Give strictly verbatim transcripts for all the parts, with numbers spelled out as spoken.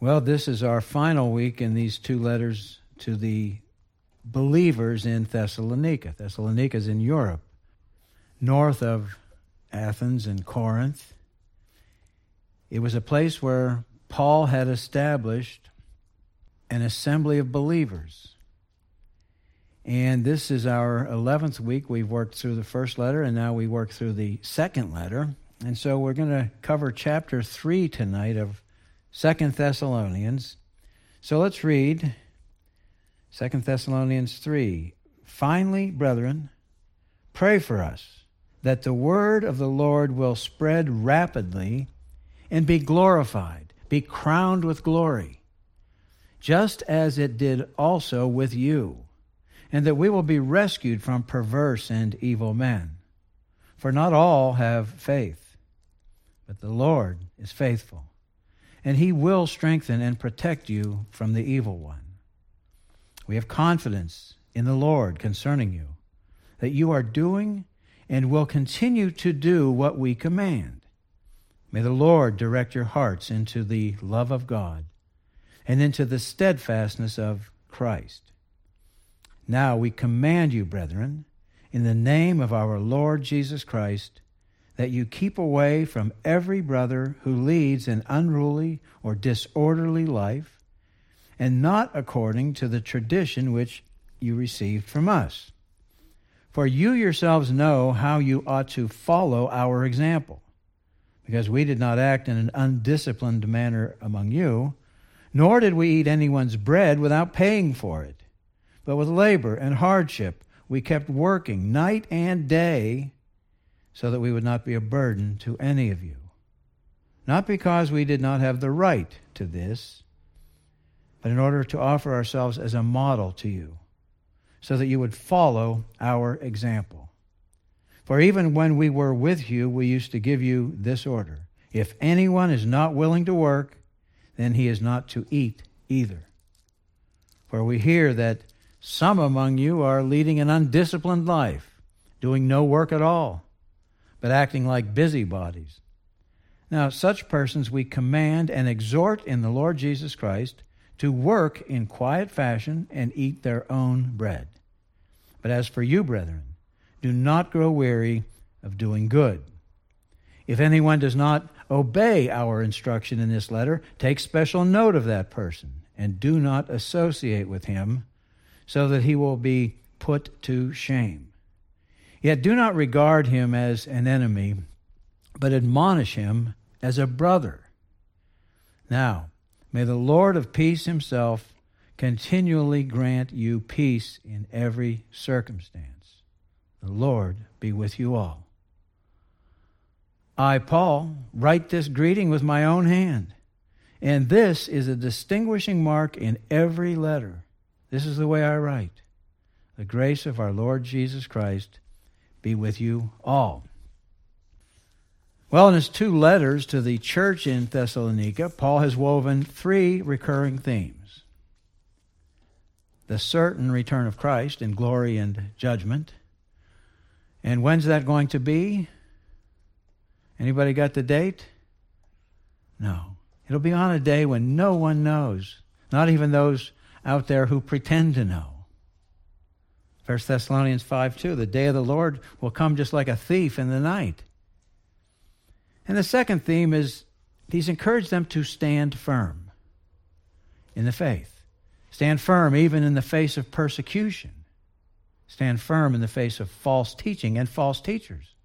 Well, this is our final week in these two letters to the believers in Thessalonica. Thessalonica is in Europe, north of Athens and Corinth. It was a place where Paul had established an assembly of believers. And this is our eleventh week. We've worked through the first letter, and now we work through the second letter. And so we're going to cover chapter three tonight of Second Thessalonians. So let's read Second Thessalonians three. Finally, brethren, pray for us, that the word of the Lord will spread rapidly and be glorified, be crowned with glory, just as it did also with you, and that we will be rescued from perverse and evil men. For not all have faith, but the Lord is faithful, and he will strengthen and protect you from the evil one. We have confidence in the Lord concerning you, that you are doing and will continue to do what we command. May the Lord direct your hearts into the love of God and into the steadfastness of Christ. Now we command you, brethren, in the name of our Lord Jesus Christ, that you keep away from every brother who leads an unruly or disorderly life, and not according to the tradition which you received from us. For you yourselves know how you ought to follow our example, because we did not act in an undisciplined manner among you, nor did we eat anyone's bread without paying for it, but with labor and hardship we kept working night and day, so that we would not be a burden to any of you. Not because we did not have the right to this, but in order to offer ourselves as a model to you, so that you would follow our example. For even when we were with you, we used to give you this order: if anyone is not willing to work, then he is not to eat either. For we hear that some among you are leading an undisciplined life, doing no work at all, but acting like busybodies. Now, such persons we command and exhort in the Lord Jesus Christ to work in quiet fashion and eat their own bread. But as for you, brethren, do not grow weary of doing good. If anyone does not obey our instruction in this letter, take special note of that person, and do not associate with him, so that he will be put to shame. Yet do not regard him as an enemy, but admonish him as a brother. Now, may the Lord of peace himself continually grant you peace in every circumstance. The Lord be with you all. I, Paul, write this greeting with my own hand, and this is a distinguishing mark in every letter. This is the way I write. The grace of our Lord Jesus Christ be with you all. Well, in his two letters to the church in Thessalonica, Paul has woven three recurring themes: the certain return of Christ in glory and judgment. And when's that going to be? Anybody got the date? No. It'll be on a day when no one knows, not even those out there who pretend to know. First Thessalonians five two, the day of the Lord will come just like a thief in the night. And the second theme is he's encouraged them to stand firm in the faith. Stand firm even in the face of persecution. Stand firm in the face of false teaching and false teachers.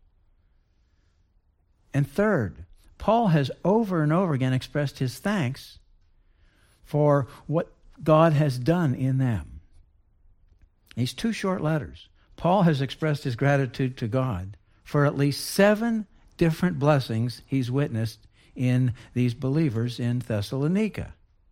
And third, Paul has over and over again expressed his thanks for what God has done in them. These two short letters, Paul has expressed his gratitude to God for at least seven different blessings he's witnessed in these believers in Thessalonica.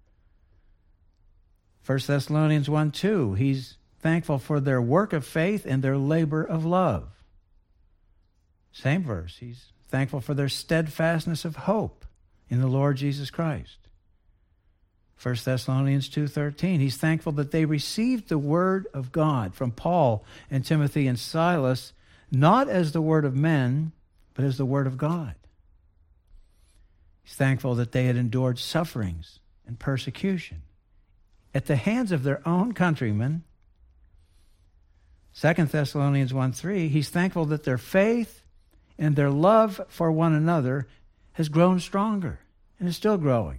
First Thessalonians one two, he's thankful for their work of faith and their labor of love. Same verse, he's thankful for their steadfastness of hope in the Lord Jesus Christ. First Thessalonians two thirteen, he's thankful that they received the word of God from Paul and Timothy and Silas, not as the word of men, but as the word of God. He's thankful that they had endured sufferings and persecution at the hands of their own countrymen. Second Thessalonians one three, he's thankful that their faith and their love for one another has grown stronger and is still growing.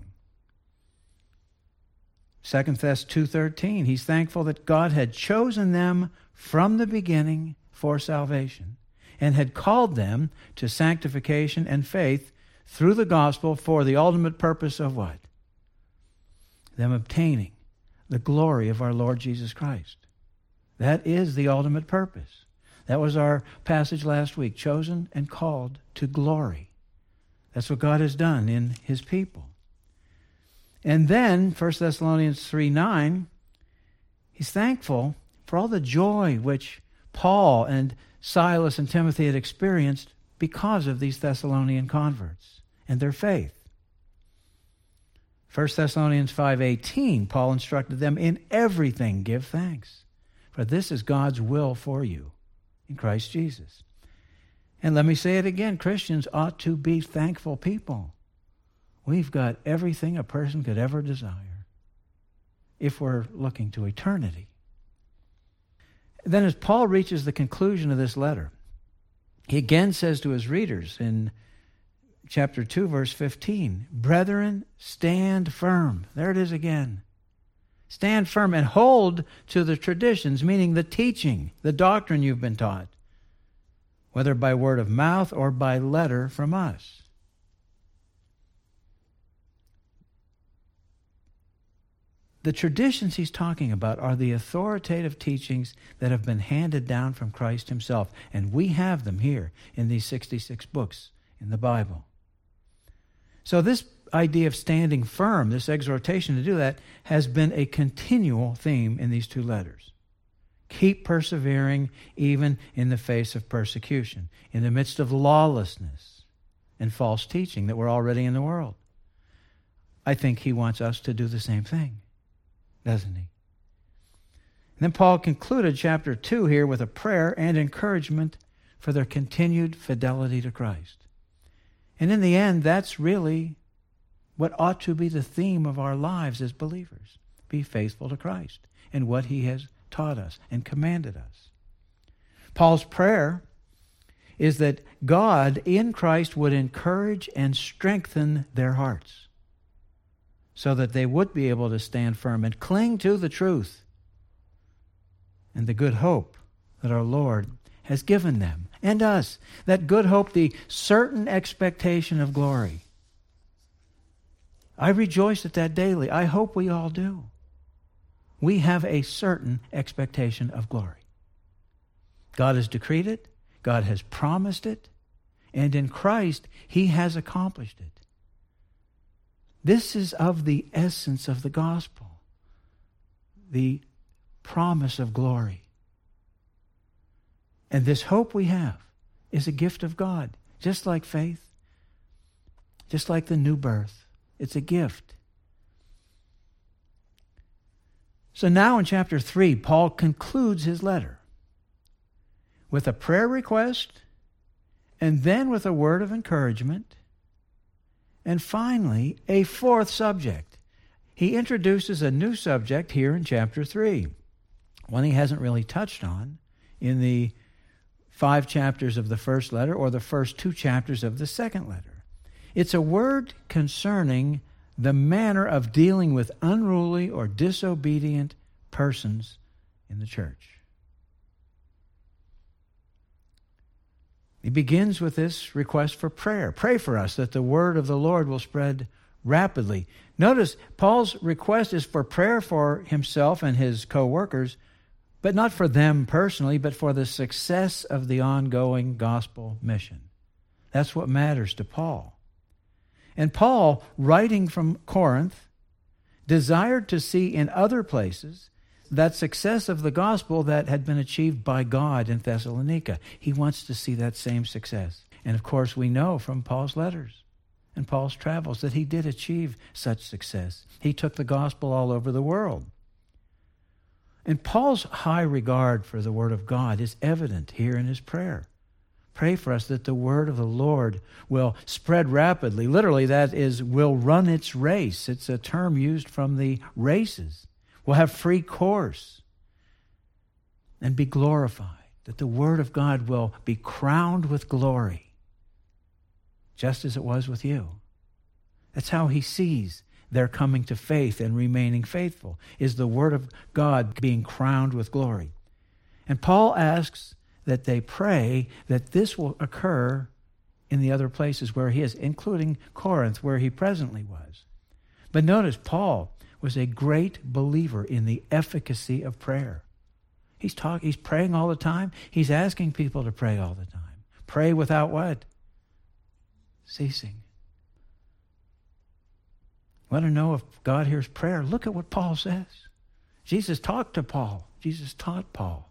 Second Thess two thirteen, he's thankful that God had chosen them from the beginning for salvation and had called them to sanctification and faith through the gospel for the ultimate purpose of what? Them obtaining the glory of our Lord Jesus Christ. That is the ultimate purpose. That was our passage last week, chosen and called to glory. That's what God has done in his people. And then, First Thessalonians three nine, he's thankful for all the joy which Paul and Silas and Timothy had experienced because of these Thessalonian converts and their faith. First Thessalonians five eighteen, Paul instructed them, in everything give thanks, for this is God's will for you in Christ Jesus. And let me say it again, Christians ought to be thankful people. We've got everything a person could ever desire if we're looking to eternity. Then as Paul reaches the conclusion of this letter, he again says to his readers in chapter two, verse fifteen, brethren, stand firm. There it is again. Stand firm and hold to the traditions, meaning the teaching, the doctrine you've been taught, whether by word of mouth or by letter from us. The traditions he's talking about are the authoritative teachings that have been handed down from Christ himself, and we have them here in these sixty-six books in the Bible. So this idea of standing firm, this exhortation to do that, has been a continual theme in these two letters. Keep persevering even in the face of persecution, in the midst of lawlessness and false teaching that we're already in the world. I think he wants us to do the same thing, doesn't he? And then Paul concluded chapter two here with a prayer and encouragement for their continued fidelity to Christ. And in the end, that's really what ought to be the theme of our lives as believers. Be faithful to Christ and what he has taught us and commanded us. Paul's prayer is that God in Christ would encourage and strengthen their hearts so that they would be able to stand firm and cling to the truth and the good hope that our Lord has given them and us. That good hope, the certain expectation of glory. I rejoice at that daily. I hope we all do. We have a certain expectation of glory. God has decreed it. God has promised it. And in Christ, he has accomplished it. This is of the essence of the gospel. The promise of glory. And this hope we have is a gift of God, just like faith, just like the new birth. It's a gift. So now in chapter three, Paul concludes his letter with a prayer request and then with a word of encouragement and finally a fourth subject. He introduces a new subject here in chapter three, one he hasn't really touched on in the five chapters of the first letter or the first two chapters of the second letter. It's a word concerning the manner of dealing with unruly or disobedient persons in the church. He begins with this request for prayer. Pray for us that the word of the Lord will spread rapidly. Notice Paul's request is for prayer for himself and his co-workers, but not for them personally, but for the success of the ongoing gospel mission. That's what matters to Paul. And Paul, writing from Corinth, desired to see in other places that success of the gospel that had been achieved by God in Thessalonica. He wants to see that same success. And of course, we know from Paul's letters and Paul's travels that he did achieve such success. He took the gospel all over the world. And Paul's high regard for the Word of God is evident here in his prayer. Pray for us that the word of the Lord will spread rapidly. Literally, that is, will run its race. It's a term used from the races. We'll have free course and be glorified. That the word of God will be crowned with glory, just as it was with you. That's how he sees their coming to faith and remaining faithful, is the word of God being crowned with glory. And Paul asks that they pray that this will occur in the other places where he is, including Corinth, where he presently was. But notice, Paul was a great believer in the efficacy of prayer. He's talk, he's praying all the time. He's asking people to pray all the time. Pray without what? Ceasing. Want to know if God hears prayer? Look at what Paul says. Jesus talked to Paul. Jesus taught Paul.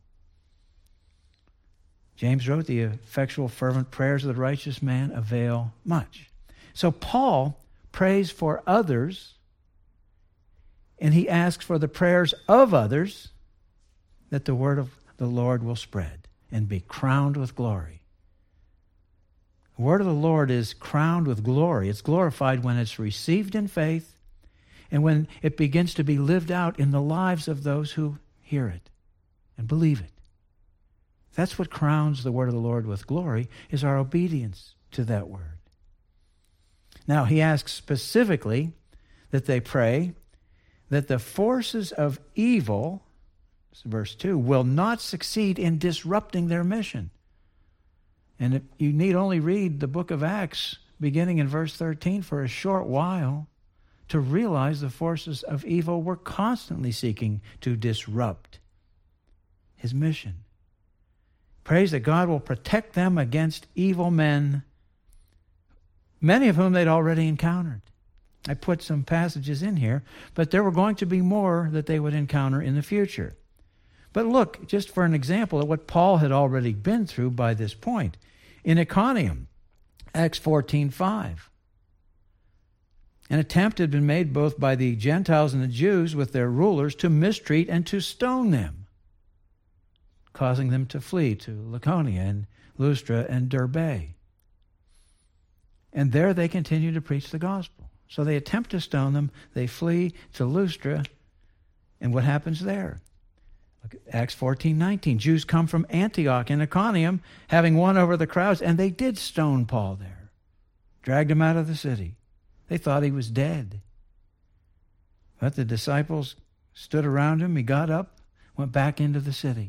James wrote, the effectual fervent prayers of the righteous man avail much. So Paul prays for others, and he asks for the prayers of others that the word of the Lord will spread and be crowned with glory. The word of the Lord is crowned with glory. It's glorified when it's received in faith and when it begins to be lived out in the lives of those who hear it and believe it. That's what crowns the word of the Lord with glory, is our obedience to that word. Now, he asks specifically that they pray that the forces of evil, verse two, will not succeed in disrupting their mission. And if you need only read the book of Acts, beginning in verse thirteen, for a short while, to realize the forces of evil were constantly seeking to disrupt his mission. Prays that God will protect them against evil men, many of whom they'd already encountered. I put some passages in here, but there were going to be more that they would encounter in the future. But look, just for an example of what Paul had already been through by this point. In Iconium, Acts fourteen five. An attempt had been made both by the Gentiles and the Jews with their rulers to mistreat and to stone them, causing them to flee to Laconia and Lystra and Derbe. And there they continue to preach the gospel. So they attempt to stone them. They flee to Lystra. And what happens there? Look at Acts fourteen nineteen. Jews come from Antioch and Iconium, having won over the crowds, and they did stone Paul there. Dragged him out of the city. They thought he was dead. But the disciples stood around him. He got up, went back into the city.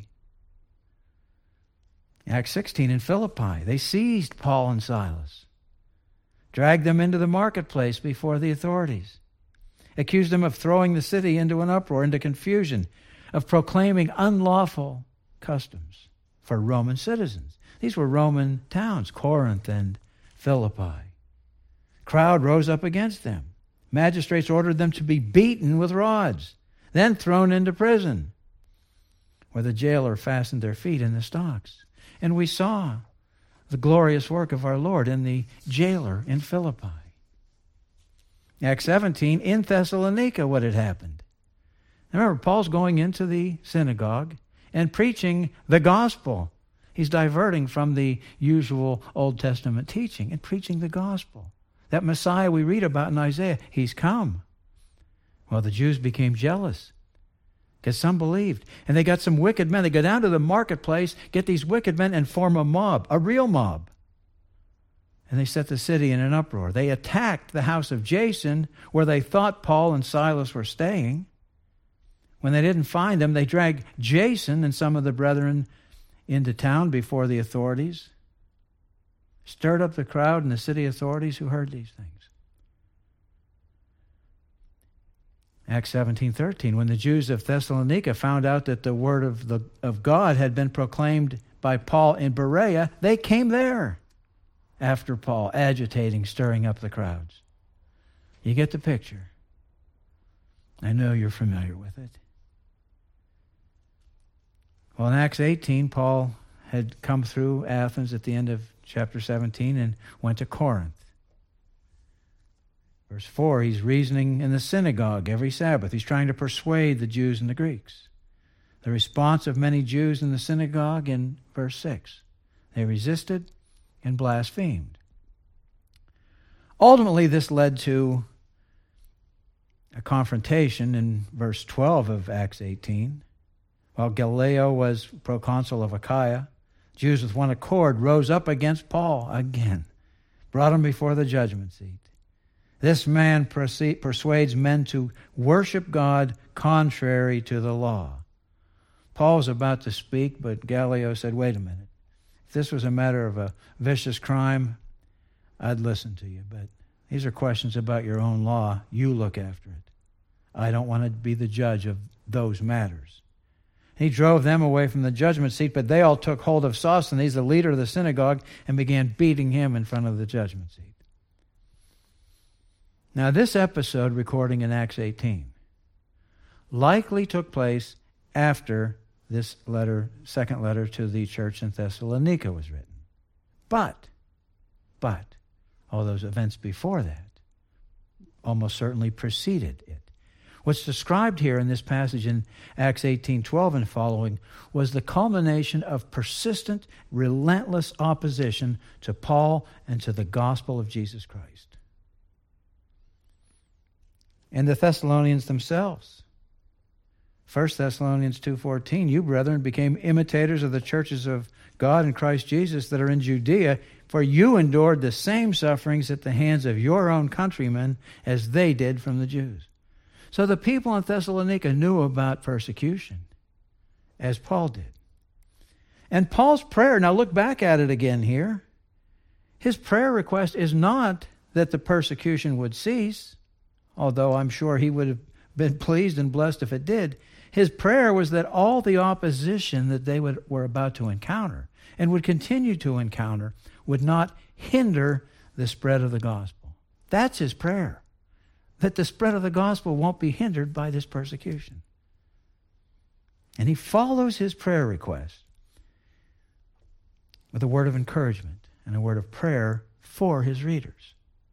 Acts sixteen in Philippi, they seized Paul and Silas, dragged them into the marketplace before the authorities, accused them of throwing the city into an uproar, into confusion, of proclaiming unlawful customs for Roman citizens. These were Roman towns, Corinth and Philippi. Crowd rose up against them. Magistrates ordered them to be beaten with rods, then thrown into prison, where the jailer fastened their feet in the stocks. And we saw the glorious work of our Lord in the jailer in Philippi. Acts seventeen, in Thessalonica, what had happened. Remember, Paul's going into the synagogue and preaching the gospel. He's diverting from the usual Old Testament teaching and preaching the gospel. That Messiah we read about in Isaiah, he's come. Well, the Jews became jealous because some believed. And they got some wicked men. They go down to the marketplace, get these wicked men, and form a mob, a real mob. And they set the city in an uproar. They attacked the house of Jason, where they thought Paul and Silas were staying. When they didn't find them, they dragged Jason and some of the brethren into town before the authorities. Stirred up the crowd and the city authorities who heard these things. Acts seventeen thirteen, when the Jews of Thessalonica found out that the word of, the, of God had been proclaimed by Paul in Berea, they came there after Paul, agitating, stirring up the crowds. You get the picture. I know you're familiar with it. Well, in Acts eighteen, Paul had come through Athens at the end of chapter seventeen and went to Corinth. Verse four, he's reasoning in the synagogue every Sabbath. He's trying to persuade the Jews and the Greeks. The response of many Jews in the synagogue in verse six. They resisted, and blasphemed. Ultimately, this led to a confrontation in verse twelve of Acts eighteen. While Gallio was proconsul of Achaia, Jews with one accord rose up against Paul again, brought him before the judgment seat. This man persuades men to worship God contrary to the law. Paul was about to speak, but Gallio said, wait a minute. If this was a matter of a vicious crime, I'd listen to you. But these are questions about your own law. You look after it. I don't want to be the judge of those matters. He drove them away from the judgment seat, but they all took hold of Sosthenes, the leader of the synagogue, and began beating him in front of the judgment seat. Now, this episode, recording in Acts eighteen, likely took place after this letter, second letter to the church in Thessalonica was written. But, but, all those events before that almost certainly preceded it. What's described here in this passage in Acts eighteen twelve and following was the culmination of persistent, relentless opposition to Paul and to the gospel of Jesus Christ. And the Thessalonians themselves. First Thessalonians two fourteen, you, brethren, became imitators of the churches of God in Christ Jesus that are in Judea, for you endured the same sufferings at the hands of your own countrymen as they did from the Jews. So the people in Thessalonica knew about persecution, as Paul did. And Paul's prayer, now look back at it again here. His prayer request is not that the persecution would cease, although I'm sure he would have been pleased and blessed if it did. His prayer was that all the opposition that they would, were about to encounter and would continue to encounter would not hinder the spread of the gospel. That's his prayer, that the spread of the gospel won't be hindered by this persecution. And he follows his prayer request with a word of encouragement and a word of prayer for his readers.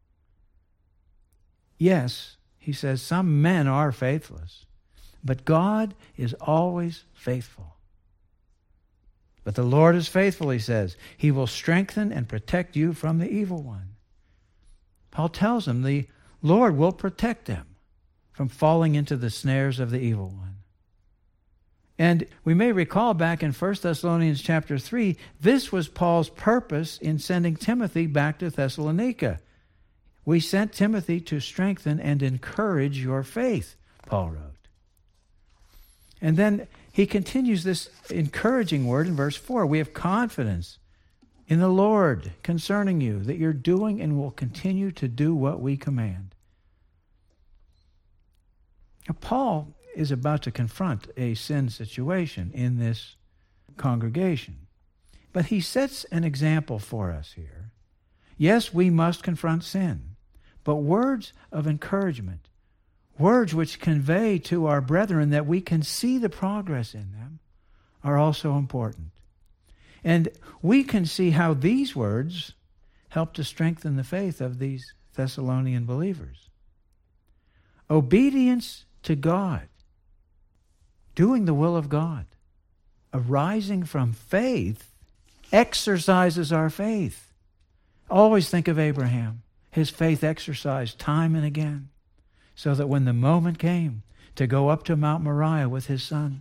Yes, he says, some men are faithless, but God is always faithful. But the Lord is faithful, he says. He will strengthen and protect you from the evil one. Paul tells them the Lord will protect them from falling into the snares of the evil one. And we may recall back in First Thessalonians chapter three, this was Paul's purpose in sending Timothy back to Thessalonica. We sent Timothy to strengthen and encourage your faith, Paul wrote. And then he continues this encouraging word in verse four. We have confidence in the Lord concerning you, that you're doing and will continue to do what we command. Now, Paul is about to confront a sin situation in this congregation. But he sets an example for us here. Yes, we must confront sin. But words of encouragement, words which convey to our brethren that we can see the progress in them, are also important. And we can see how these words help to strengthen the faith of these Thessalonian believers. Obedience to God, doing the will of God, arising from faith, exercises our faith. Always think of Abraham. His faith exercised time and again, so that when the moment came to go up to Mount Moriah with his son,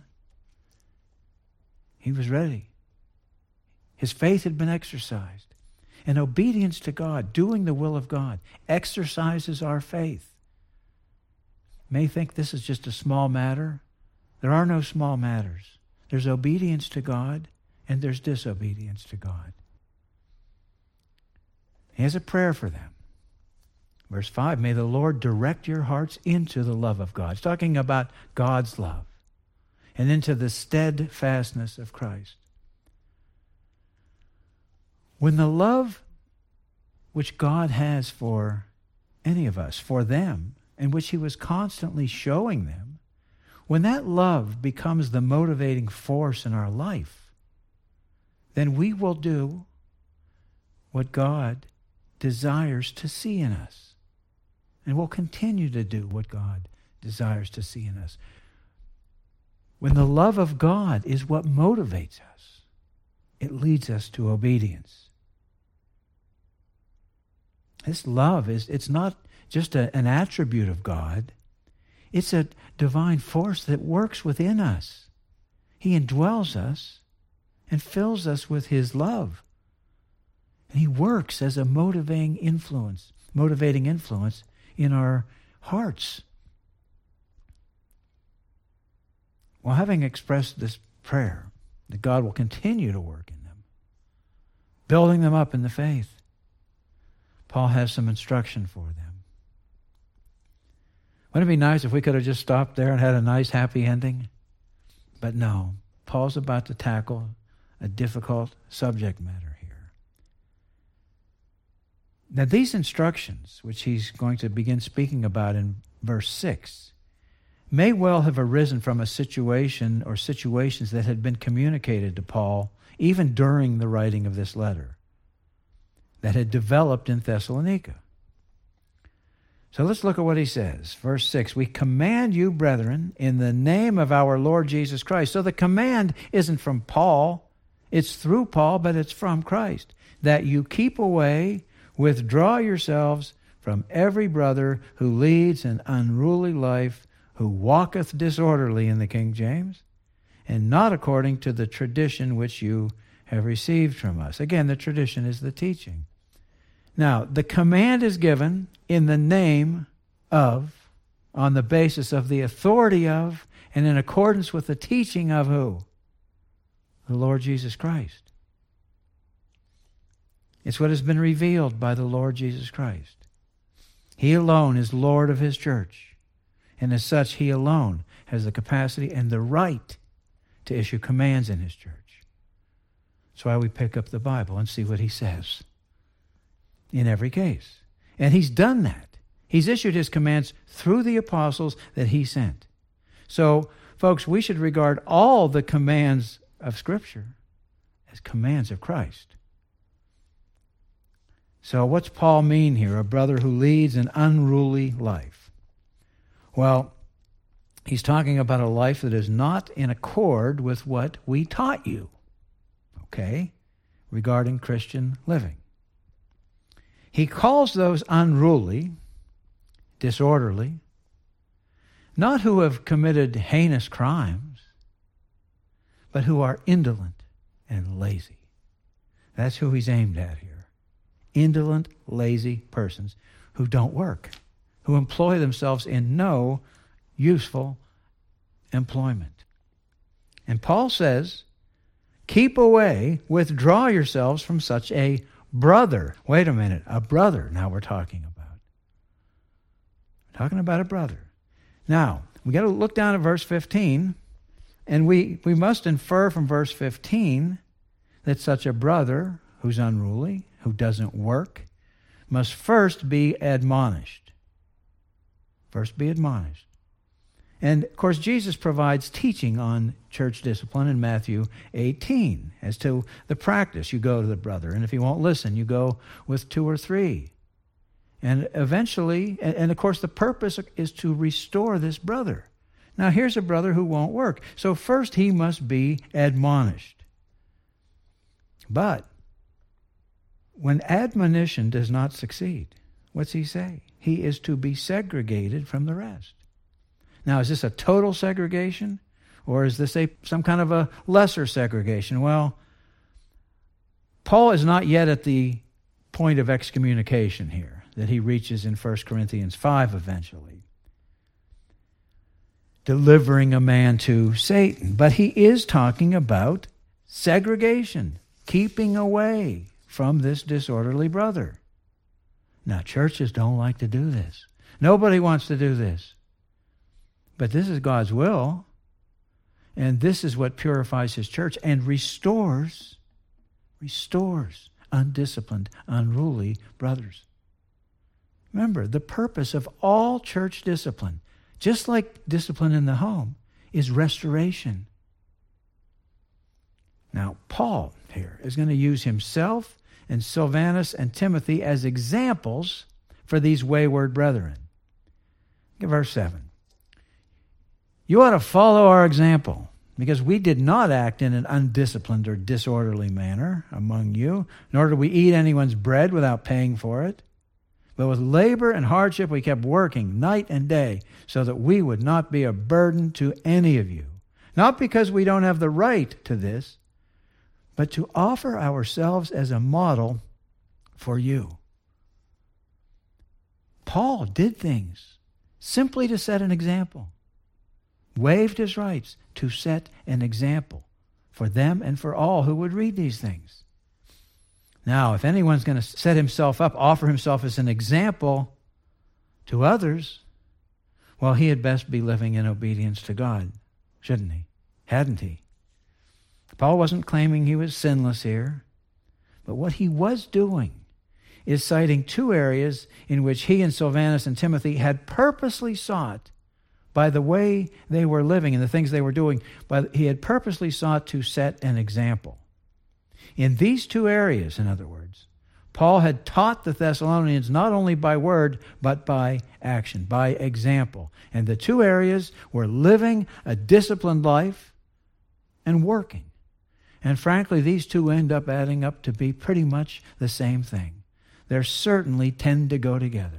he was ready. His faith had been exercised. And obedience to God, doing the will of God, exercises our faith. You may think this is just a small matter. There are no small matters. There's obedience to God, and there's disobedience to God. He has a prayer for them. Verse five, may the Lord direct your hearts into the love of God. It's talking about God's love and into the steadfastness of Christ. When the love which God has for any of us, for them, and which he was constantly showing them, when that love becomes the motivating force in our life, then we will do what God desires to see in us. And we'll continue to do what God desires to see in us. When the love of God is what motivates us, it leads us to obedience. This love is, it's not just a, an attribute of God. It's a divine force that works within us. He indwells us and fills us with his love. And he works as a motivating influence, motivating influence in our hearts. Well, having expressed this prayer, that God will continue to work in them, building them up in the faith, Paul has some instruction for them. Wouldn't it be nice if we could have just stopped there and had a nice, happy ending? But no, Paul's about to tackle a difficult subject matter here. Now, these instructions, which he's going to begin speaking about in verse six, may well have arisen from a situation or situations that had been communicated to Paul even during the writing of this letter, that had developed in Thessalonica. So let's look at what he says. Verse six, we command you, brethren, in the name of our Lord Jesus Christ. So the command isn't from Paul. It's through Paul, but it's from Christ. That you keep away, withdraw yourselves from every brother who leads an unruly life, who walketh disorderly in the King James, and not according to the tradition which you have received from us. Again, the tradition is the teaching. Now, the command is given in the name of, on the basis of the authority of, and in accordance with the teaching of who? The Lord Jesus Christ. It's what has been revealed by the Lord Jesus Christ. He alone is Lord of his church. And as such, he alone has the capacity and the right to issue commands in his church. That's why we pick up the Bible and see what he says in every case. And he's done that. He's issued his commands through the apostles that he sent. So, folks, we should regard all the commands of Scripture as commands of Christ. So what's Paul mean here? A brother who leads an unruly life. Well, he's talking about a life that is not in accord with what we taught you, okay, regarding Christian living. He calls those unruly, disorderly, not who have committed heinous crimes, but who are indolent and lazy. That's who he's aimed at here. Indolent, lazy persons who don't work, who employ themselves in no useful employment. And Paul says, keep away, withdraw yourselves from such a brother. Wait a minute, a brother now we're talking about. We're talking about a brother. Now, we got to look down at verse fifteen, and we, we must infer from verse fifteen that such a brother who's unruly, who doesn't work, must first be admonished. First be admonished. And, of course, Jesus provides teaching on church discipline in Matthew eighteen as to the practice. You go to the brother, and if he won't listen, you go with two or three. And eventually, and, and of course, the purpose is to restore this brother. Now, here's a brother who won't work. So first he must be admonished. But when admonition does not succeed, what's he say? He is to be segregated from the rest. Now, is this a total segregation? Or is this a some kind of a lesser segregation? Well, Paul is not yet at the point of excommunication here that he reaches in First Corinthians five eventually, delivering a man to Satan. But he is talking about segregation, keeping away from this disorderly brother. Now, churches don't like to do this. Nobody wants to do this. But this is God's will, and this is what purifies his church and restores, restores undisciplined, unruly brothers. Remember, the purpose of all church discipline, just like discipline in the home, is restoration. Now, Paul here is going to use himself and Silvanus and Timothy as examples for these wayward brethren. Look at verse seven. You ought to follow our example, because we did not act in an undisciplined or disorderly manner among you, nor did we eat anyone's bread without paying for it. But with labor and hardship, we kept working night and day so that we would not be a burden to any of you. Not because we don't have the right to this, but to offer ourselves as a model for you. Paul did things simply to set an example. Waived his rights to set an example for them and for all who would read these things. Now, if anyone's going to set himself up, offer himself as an example to others, well, he had best be living in obedience to God, shouldn't he? Hadn't he? Paul wasn't claiming he was sinless here, but what he was doing is citing two areas in which he and Silvanus and Timothy had purposely sought, by the way they were living and the things they were doing, but he had purposely sought to set an example. In these two areas, in other words, Paul had taught the Thessalonians not only by word, but by action, by example. And the two areas were living a disciplined life and working. And frankly, these two end up adding up to be pretty much the same thing. They certainly tend to go together.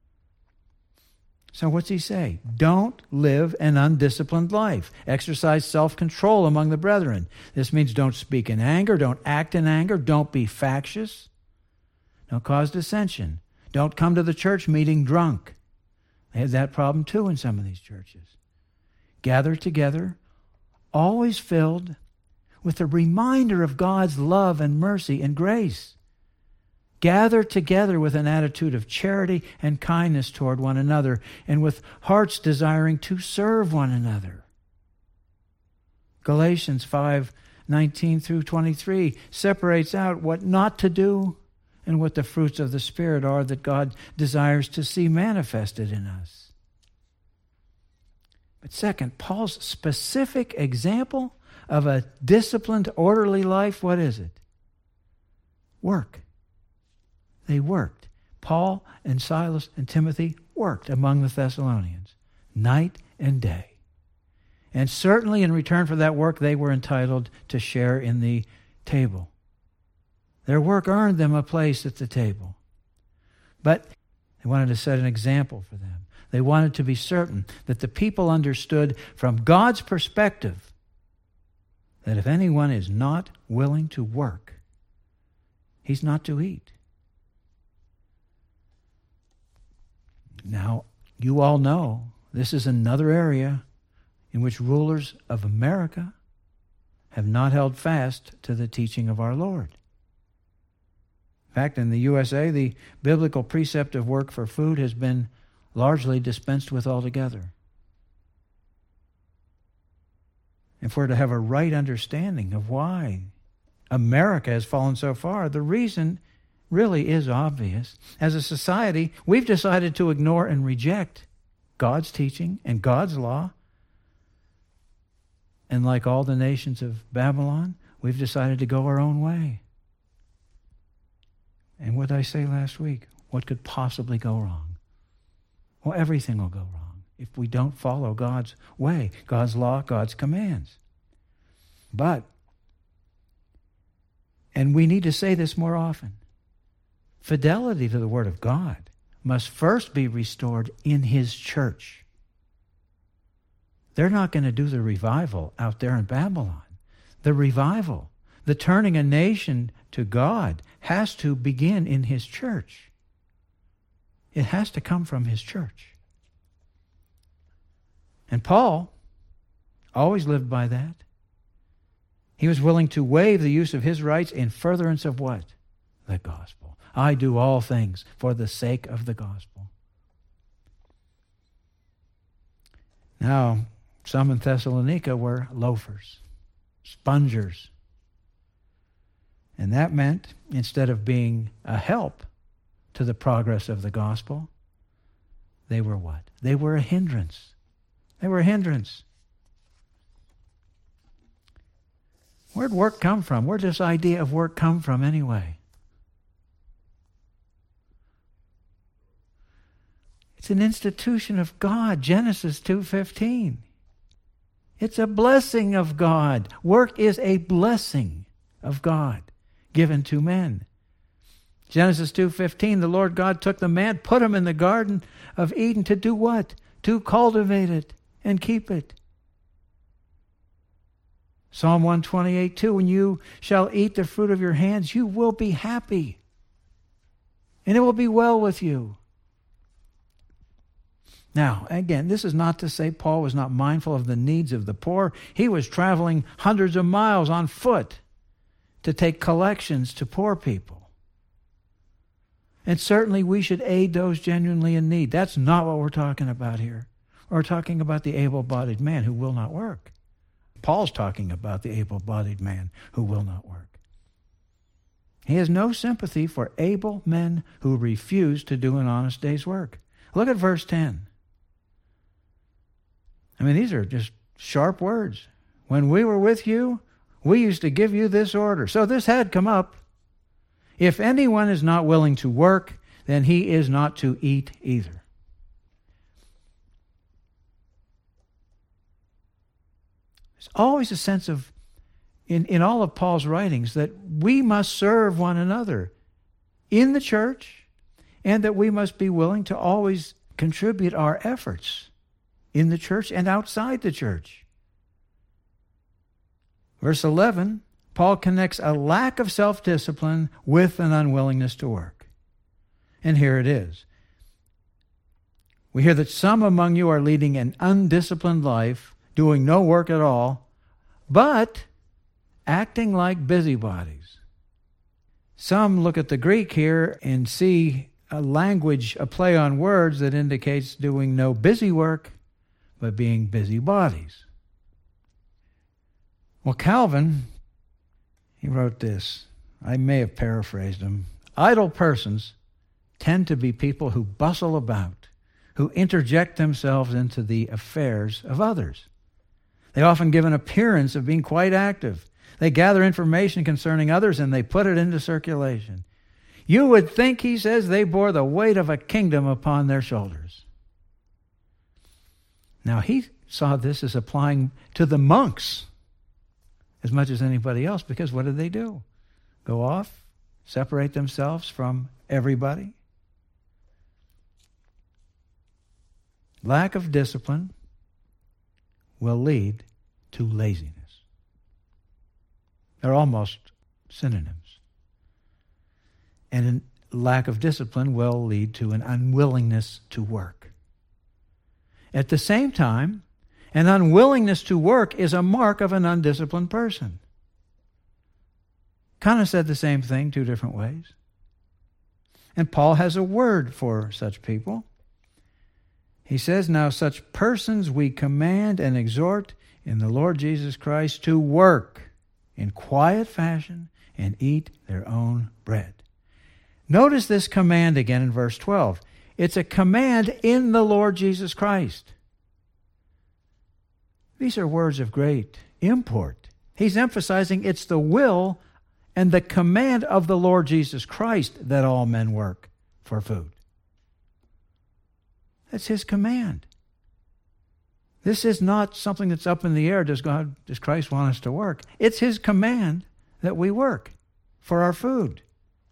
So what's he say? Don't live an undisciplined life. Exercise self-control among the brethren. This means don't speak in anger, don't act in anger, don't be factious, don't cause dissension, don't come to the church meeting drunk. They have that problem too in some of these churches. Gather together, always filled with a reminder of God's love and mercy and grace. Gather together with an attitude of charity and kindness toward one another, and with hearts desiring to serve one another. Galatians five nineteen through twenty-three separates out what not to do and what the fruits of the Spirit are that God desires to see manifested in us. But second, Paul's specific example of a disciplined, orderly life, what is it? Work. They worked. Paul and Silas and Timothy worked among the Thessalonians night and day. And certainly in return for that work, they were entitled to share in the table. Their work earned them a place at the table. But they wanted to set an example for them. They wanted to be certain that the people understood from God's perspective that if anyone is not willing to work, he's not to eat. Now, you all know this is another area in which rulers of America have not held fast to the teaching of our Lord. In fact, in the U S A, the biblical precept of work for food has been largely dispensed with altogether. If we're to have a right understanding of why America has fallen so far, the reason really is obvious. As a society, we've decided to ignore and reject God's teaching and God's law. And like all the nations of Babylon, we've decided to go our own way. And what did I say last week? What could possibly go wrong? Well, everything will go wrong if we don't follow God's way, God's law, God's commands. But, and we need to say this more often, fidelity to the Word of God must first be restored in His church. They're not going to do the revival out there in Babylon. The revival, the turning a nation to God, has to begin in His church. It has to come from His church. And Paul always lived by that. He was willing to waive the use of his rights in furtherance of what? The gospel. I do all things for the sake of the gospel. Now, some in Thessalonica were loafers, spongers. And that meant, instead of being a help to the progress of the gospel, they were what? They were a hindrance. They were a hindrance. Where'd work come from? Where'd this idea of work come from anyway? It's an institution of God, Genesis two fifteen. It's a blessing of God. Work is a blessing of God given to men. Genesis two fifteen, the Lord God took the man, put him in the Garden of Eden to do what? To cultivate it and keep it. Psalm one twenty-eight two, when you shall eat the fruit of your hands, you will be happy, and it will be well with you. Now, again, this is not to say Paul was not mindful of the needs of the poor. He was traveling hundreds of miles on foot to take collections to poor people. And certainly we should aid those genuinely in need. That's not what we're talking about here. We're talking about the able-bodied man who will not work. Paul's talking about the able-bodied man who will not work. He has no sympathy for able men who refuse to do an honest day's work. Look at verse ten. I mean, these are just sharp words. When we were with you, we used to give you this order. So this had come up. If anyone is not willing to work, then he is not to eat either. There's always a sense of, in, in all of Paul's writings, that we must serve one another in the church, and that we must be willing to always contribute our efforts in the church and outside the church. Verse eleven, Paul connects a lack of self-discipline with an unwillingness to work. And here it is. We hear that some among you are leading an undisciplined life, doing no work at all, but acting like busybodies. Some look at the Greek here and see a language, a play on words that indicates doing no busy work, but being busybodies. Well, Calvin, he wrote this. I may have paraphrased him. Idle persons tend to be people who bustle about, who interject themselves into the affairs of others. They often give an appearance of being quite active. They gather information concerning others and they put it into circulation. You would think, he says, they bore the weight of a kingdom upon their shoulders. Now, he saw this as applying to the monks as much as anybody else, because what did they do? Go off, separate themselves from everybody? Lack of discipline will lead to laziness. They're almost synonyms. And a lack of discipline will lead to an unwillingness to work. At the same time, an unwillingness to work is a mark of an undisciplined person. Kind of said the same thing two different ways. And Paul has a word for such people. He says, now such persons we command and exhort in the Lord Jesus Christ to work in quiet fashion and eat their own bread. Notice this command again in verse twelve. It's a command in the Lord Jesus Christ. These are words of great import. He's emphasizing it's the will and the command of the Lord Jesus Christ that all men work for food. That's his command. This is not something that's up in the air. Does God, does Christ want us to work? It's his command that we work for our food.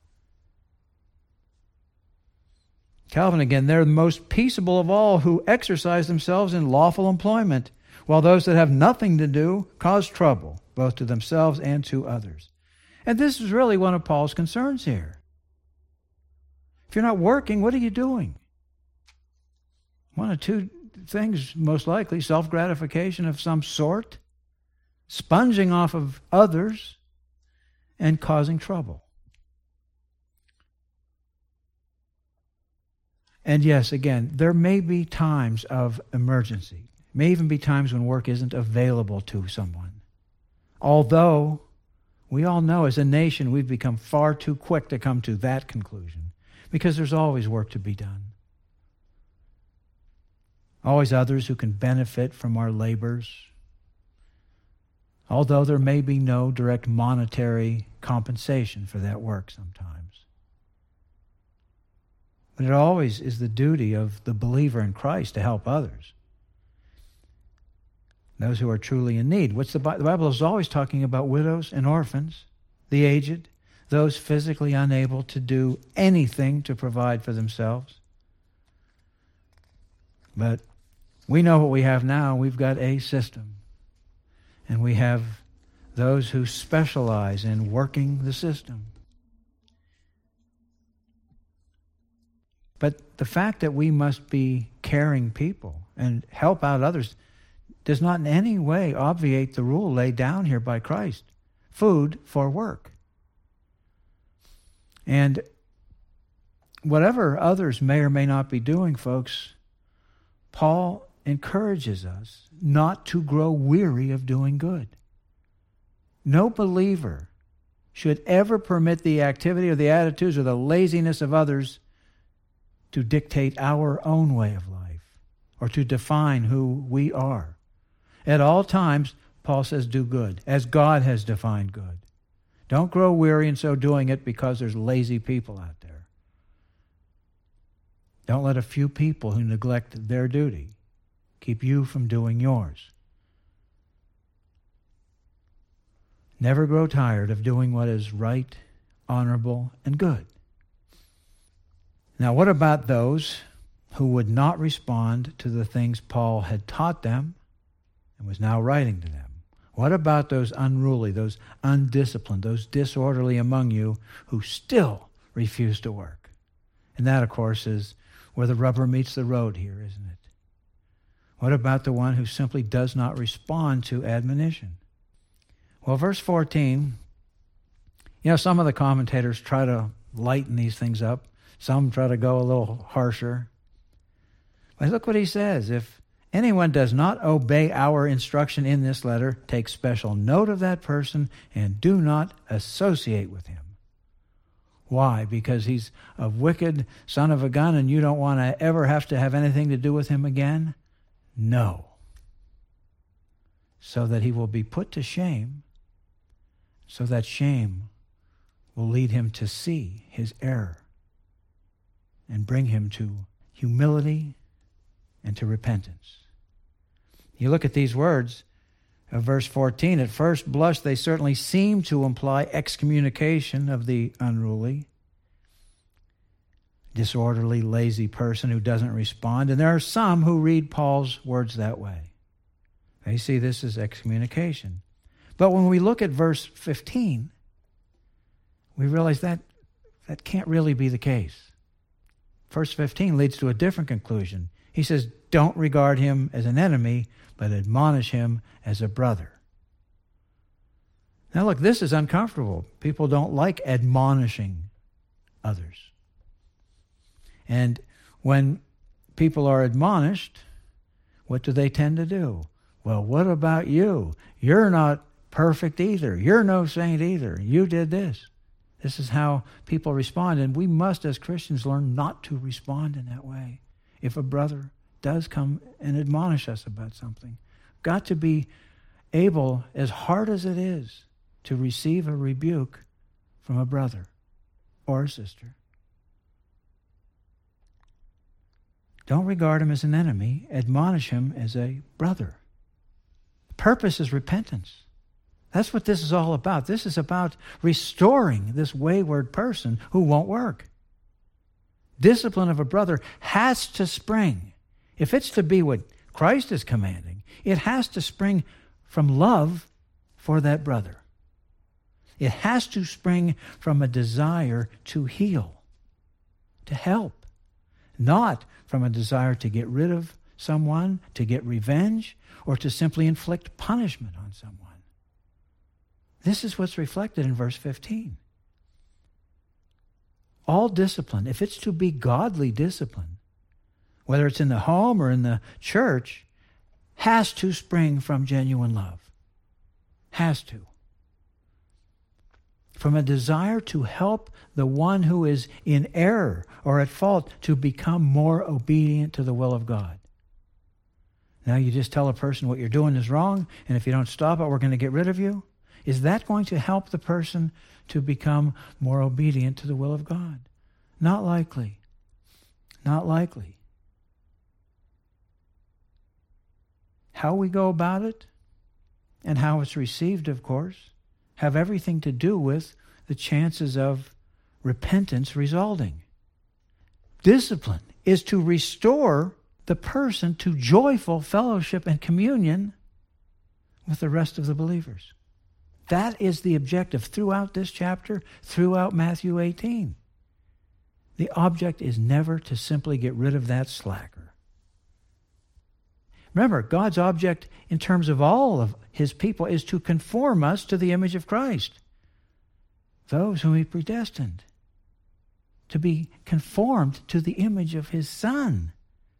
Calvin again, they're the most peaceable of all who exercise themselves in lawful employment, while those that have nothing to do cause trouble, both to themselves and to others. And this is really one of Paul's concerns here. If you're not working, what are you doing? One of two things, most likely, self-gratification of some sort, sponging off of others, and causing trouble. And yes, again, there may be times of emergency. May even be times when work isn't available to someone. Although, we all know as a nation we've become far too quick to come to that conclusion, because there's always work to be done. Always others who can benefit from our labors. Although there may be no direct monetary compensation for that work sometimes. But it always is the duty of the believer in Christ to help others. Those who are truly in need. What's the Bible? The Bible is always talking about widows and orphans, the aged, those physically unable to do anything to provide for themselves. But we know what we have now. We've got a system. And we have those who specialize in working the system. But the fact that we must be caring people and help out others does not in any way obviate the rule laid down here by Christ. Food for work. And whatever others may or may not be doing, folks, Paul encourages us not to grow weary of doing good. No believer should ever permit the activity or the attitudes or the laziness of others to dictate our own way of life or to define who we are. At all times, Paul says, do good, as God has defined good. Don't grow weary in so doing it because there's lazy people out there. Don't let a few people who neglect their duty keep you from doing yours. Never grow tired of doing what is right, honorable, and good. Now, what about those who would not respond to the things Paul had taught them and was now writing to them? What about those unruly, those undisciplined, those disorderly among you who still refuse to work? And that, of course, is where the rubber meets the road here, isn't it? What about the one who simply does not respond to admonition? Well, verse fourteen, you know, some of the commentators try to lighten these things up. Some try to go a little harsher. But look what he says. If anyone does not obey our instruction in this letter, take special note of that person and do not associate with him. Why? Because he's a wicked son of a gun and you don't want to ever have to have anything to do with him again? No. So that he will be put to shame, so that shame will lead him to see his error and bring him to humility and to repentance. You look at these words of verse fourteen. At first blush, they certainly seem to imply excommunication of the unruly, disorderly, lazy person who doesn't respond. And there are some who read Paul's words that way. They see this as excommunication. But when we look at verse fifteen, we realize that that can't really be the case. Verse fifteen leads to a different conclusion. He says, don't regard him as an enemy, but admonish him as a brother. Now look, this is uncomfortable. People don't like admonishing others. And when people are admonished, what do they tend to do? Well, what about you? You're not perfect either. You're no saint either. You did this. This is how people respond, and we must, as Christians, learn not to respond in that way. If a brother does come and admonish us about something, got to be able, as hard as it is, to receive a rebuke from a brother or a sister. Don't regard him as an enemy. Admonish him as a brother. The purpose is repentance. That's what this is all about. This is about restoring this wayward person who won't work. Discipline of a brother has to spring. If it's to be what Christ is commanding, it has to spring from love for that brother. It has to spring from a desire to heal, to help, not from a desire to get rid of someone, to get revenge, or to simply inflict punishment on someone. This is what's reflected in verse fifteen. All discipline, if it's to be godly discipline, whether it's in the home or in the church, has to spring from genuine love. Has to. From a desire to help the one who is in error or at fault to become more obedient to the will of God. Now you just tell a person what you're doing is wrong, and if you don't stop it, we're going to get rid of you. Is that going to help the person to become more obedient to the will of God? Not likely. Not likely. How we go about it and how it's received, of course, have everything to do with the chances of repentance resulting. Discipline is to restore the person to joyful fellowship and communion with the rest of the believers. That is the objective throughout this chapter, throughout Matthew eighteen. The object is never to simply get rid of that slacker. Remember, God's object in terms of all of his people is to conform us to the image of Christ, those whom he predestined, to be conformed to the image of his Son.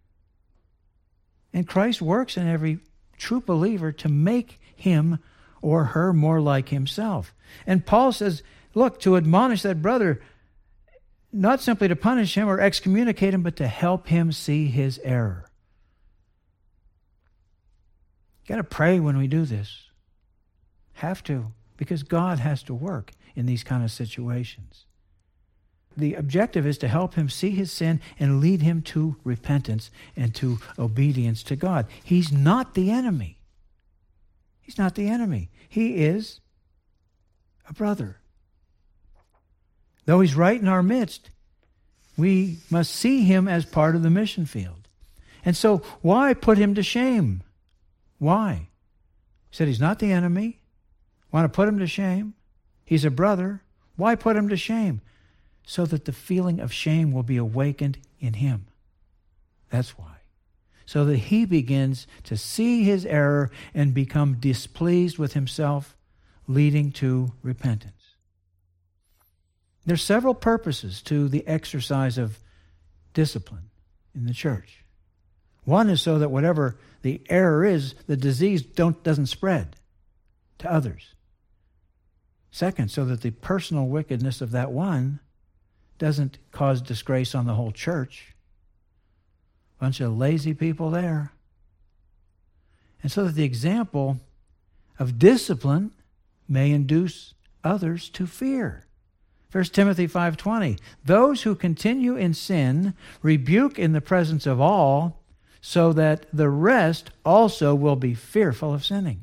And Christ works in every true believer to make him or her more like himself. And Paul says, look, to admonish that brother, not simply to punish him or excommunicate him, but to help him see his error. Got to pray when we do this. Have to, because God has to work in these kind of situations. The objective is to help him see his sin and lead him to repentance and to obedience to God. He's not the enemy. He's not the enemy. He is a brother. Though he's right in our midst, we must see him as part of the mission field. And so why put him to shame? Why? He said he's not the enemy. Want to put him to shame? He's a brother. Why put him to shame? So that the feeling of shame will be awakened in him. That's why. So that he begins to see his error and become displeased with himself, leading to repentance. There's several purposes to the exercise of discipline in the church. One is so that whatever the error is, the disease don't, doesn't spread to others. Second, so that the personal wickedness of that one doesn't cause disgrace on the whole church. Bunch of lazy people there. And so that the example of discipline may induce others to fear. First Timothy five twenty, those who continue in sin rebuke in the presence of all, so that the rest also will be fearful of sinning.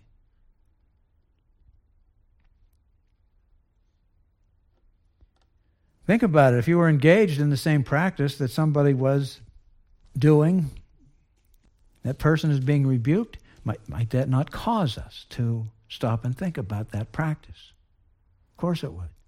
Think about it. If you were engaged in the same practice that somebody was doing, that person is being rebuked, might, might that not cause us to stop and think about that practice? Of course it would.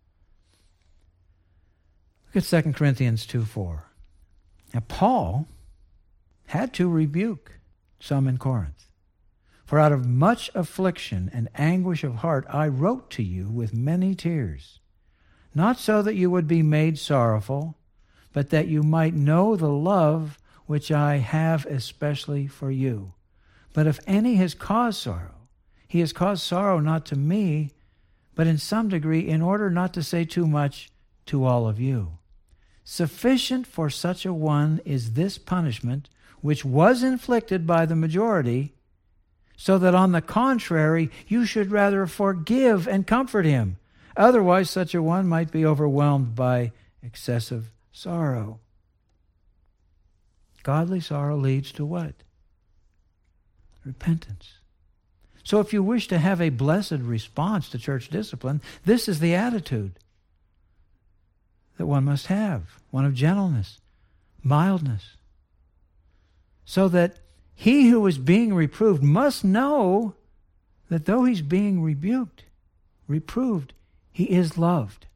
Look at Second Corinthians two four. Now Paul had to rebuke some in Corinth. For out of much affliction and anguish of heart I wrote to you with many tears, not so that you would be made sorrowful, but that you might know the love which I have especially for you. But if any has caused sorrow, he has caused sorrow not to me, but in some degree, in order not to say too much, to all of you. Sufficient for such a one is this punishment, which was inflicted by the majority, so that on the contrary, you should rather forgive and comfort him. Otherwise, such a one might be overwhelmed by excessive sorrow. Godly sorrow leads to what? Repentance. So if you wish to have a blessed response to church discipline, this is the attitude that one must have, one of gentleness, mildness, so that he who is being reproved must know that though he's being rebuked, reproved, he is loved.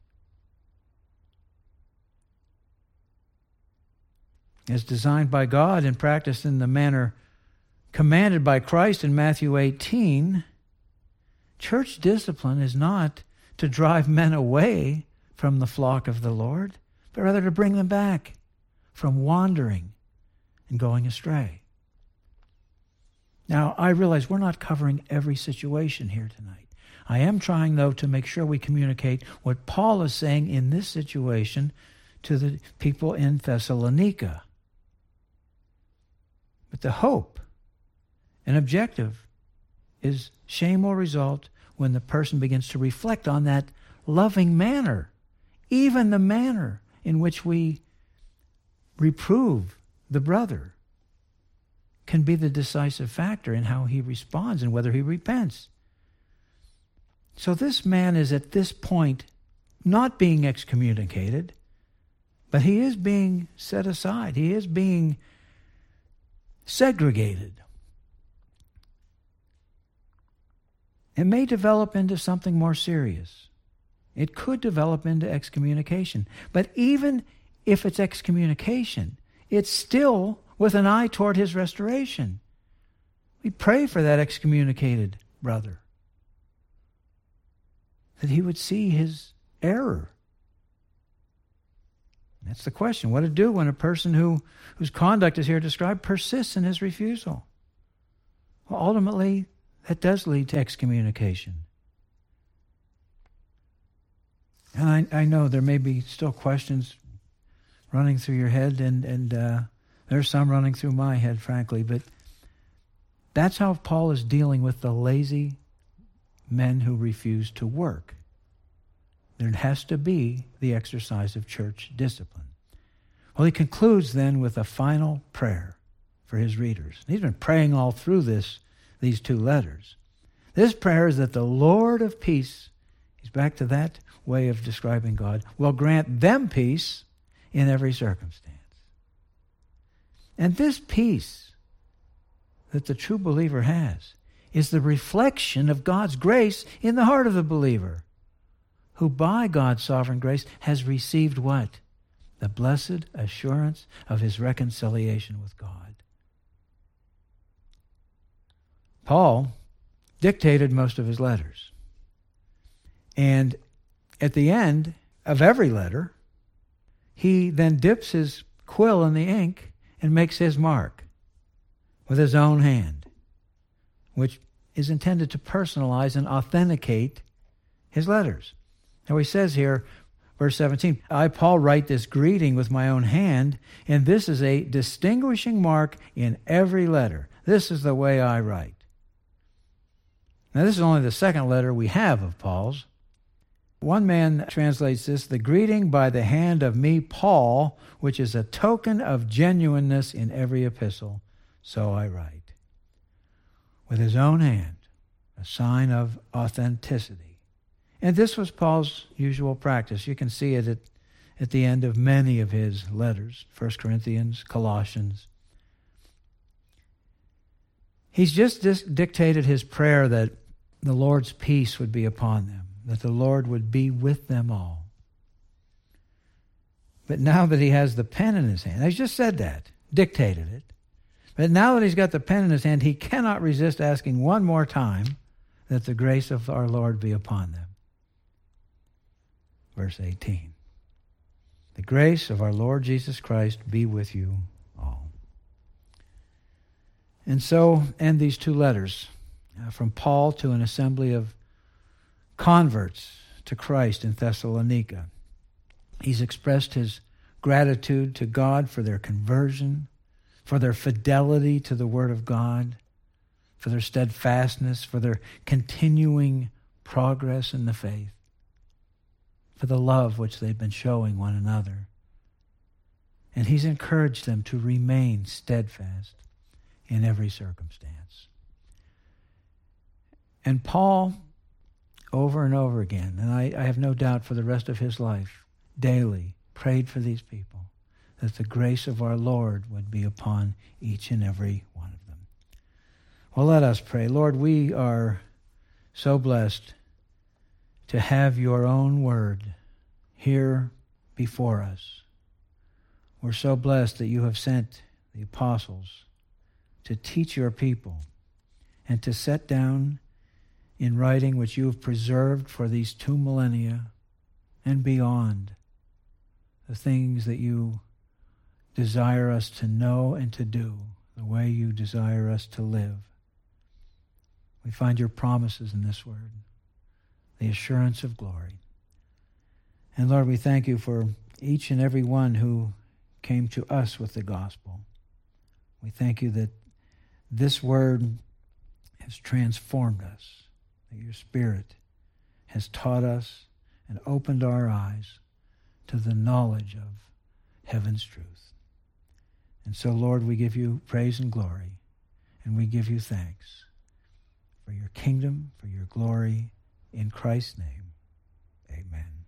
As designed by God and practiced in the manner commanded by Christ in Matthew eighteen, church discipline is not to drive men away from the flock of the Lord, but rather to bring them back from wandering and going astray. Now, I realize we're not covering every situation here tonight. I am trying, though, to make sure we communicate what Paul is saying in this situation to the people in Thessalonica. But the hope and objective is shame will result when the person begins to reflect on that loving manner, even the manner in which we reprove the brother can be the decisive factor in how he responds and whether he repents. So this man is at this point not being excommunicated, but he is being set aside. He is being segregated. It may develop into something more serious. It could develop into excommunication. But even if it's excommunication, it's still with an eye toward his restoration. We pray for that excommunicated brother, that he would see his error. That's the question. What to do when a person who whose conduct is here described persists in his refusal? Well, ultimately, that does lead to excommunication. And I, I know there may be still questions running through your head, and, and uh, there's some running through my head, frankly, but that's how Paul is dealing with the lazy men who refuse to work. There has to be the exercise of church discipline. Well, he concludes then with a final prayer for his readers. He's been praying all through this, these two letters. This prayer is that the Lord of peace, he's back to that way of describing God, will grant them peace in every circumstance. And this peace that the true believer has is the reflection of God's grace in the heart of the believer, who by God's sovereign grace has received what? The blessed assurance of his reconciliation with God. Paul dictated most of his letters. And at the end of every letter, he then dips his quill in the ink and makes his mark with his own hand, which is intended to personalize and authenticate his letters. Now he says here, verse seventeen, I, Paul, write this greeting with my own hand, and this is a distinguishing mark in every letter. This is the way I write. Now this is only the second letter we have of Paul's. One man translates this, the greeting by the hand of me, Paul, which is a token of genuineness in every epistle, so I write. With his own hand, a sign of authenticity. And this was Paul's usual practice. You can see it at, at the end of many of his letters, First Corinthians, Colossians. He's just dis- dictated his prayer that the Lord's peace would be upon them, that the Lord would be with them all. But now that he has the pen in his hand, he's just said that, dictated it. But now that he's got the pen in his hand, he cannot resist asking one more time that the grace of our Lord be upon them. Verse eighteen. The grace of our Lord Jesus Christ be with you all. And so end these two letters uh, from Paul to an assembly of converts to Christ in Thessalonica. He's expressed his gratitude to God for their conversion, for their fidelity to the Word of God, for their steadfastness, for their continuing progress in the faith, for the love which they've been showing one another. And he's encouraged them to remain steadfast in every circumstance. And Paul, over and over again, and I, I have no doubt for the rest of his life, daily prayed for these people, that the grace of our Lord would be upon each and every one of them. Well, let us pray. Lord, we are so blessed to have your own word here before us. We're so blessed that you have sent the apostles to teach your people and to set down in writing which you have preserved for these two millennia and beyond the things that you desire us to know and to do, the way you desire us to live. We find your promises in this word, the assurance of glory. And Lord, we thank you for each and every one who came to us with the gospel. We thank you that this word has transformed us, that your Spirit has taught us and opened our eyes to the knowledge of heaven's truth. And so, Lord, we give you praise and glory, and we give you thanks for your kingdom, for your glory, in Christ's name. Amen.